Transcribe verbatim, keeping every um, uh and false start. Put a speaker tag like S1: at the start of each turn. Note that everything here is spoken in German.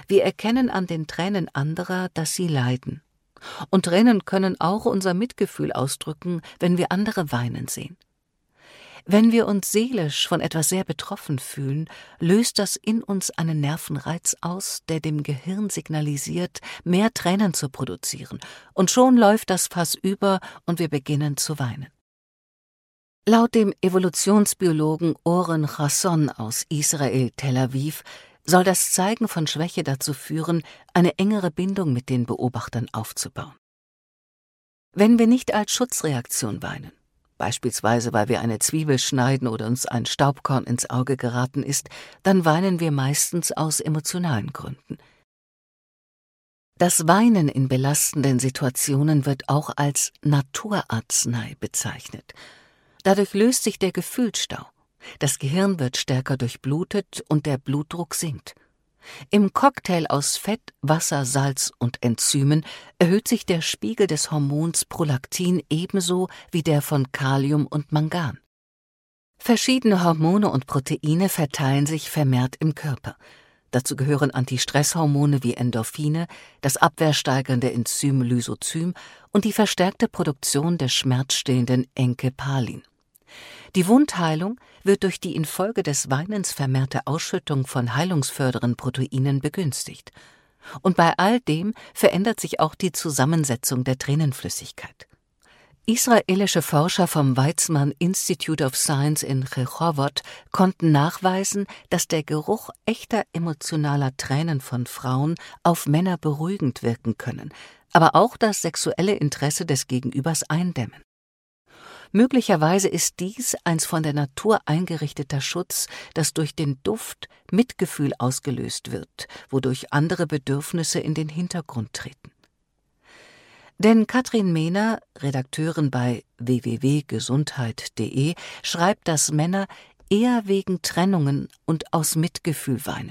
S1: Wir erkennen an den Tränen anderer, dass sie leiden. Und Tränen können auch unser Mitgefühl ausdrücken, wenn wir andere weinen sehen. Wenn wir uns seelisch von etwas sehr betroffen fühlen, löst das in uns einen Nervenreiz aus, der dem Gehirn signalisiert, mehr Tränen zu produzieren, und schon läuft das Fass über und wir beginnen zu weinen. Laut dem Evolutionsbiologen Oren Chasson aus Israel, Tel Aviv, soll das Zeigen von Schwäche dazu führen, eine engere Bindung mit den Beobachtern aufzubauen. Wenn wir nicht als Schutzreaktion weinen, beispielsweise weil wir eine Zwiebel schneiden oder uns ein Staubkorn ins Auge geraten ist, dann weinen wir meistens aus emotionalen Gründen. Das Weinen in belastenden Situationen wird auch als Naturarznei bezeichnet. Dadurch löst sich der Gefühlsstau. Das Gehirn wird stärker durchblutet und der Blutdruck sinkt. Im Cocktail aus Fett, Wasser, Salz und Enzymen erhöht sich der Spiegel des Hormons Prolaktin ebenso wie der von Kalium und Mangan. Verschiedene Hormone und Proteine verteilen sich vermehrt im Körper. Dazu gehören Antistresshormone wie Endorphine, das abwehrsteigernde Enzym Lysozym und die verstärkte Produktion des schmerzstillenden Enkephalin. Die Wundheilung wird durch die infolge des Weinens vermehrte Ausschüttung von heilungsfördernden Proteinen begünstigt. Und bei all dem verändert sich auch die Zusammensetzung der Tränenflüssigkeit. Israelische Forscher vom Weizmann Institute of Science in Rehovot konnten nachweisen, dass der Geruch echter emotionaler Tränen von Frauen auf Männer beruhigend wirken können, aber auch das sexuelle Interesse des Gegenübers eindämmen. Möglicherweise ist dies ein von der Natur eingerichteter Schutz, das durch den Duft Mitgefühl ausgelöst wird, wodurch andere Bedürfnisse in den Hintergrund treten. Denn Katrin Mehner, Redakteurin bei w w w punkt gesundheit punkt de, schreibt, dass Männer eher wegen Trennungen und aus Mitgefühl weinen.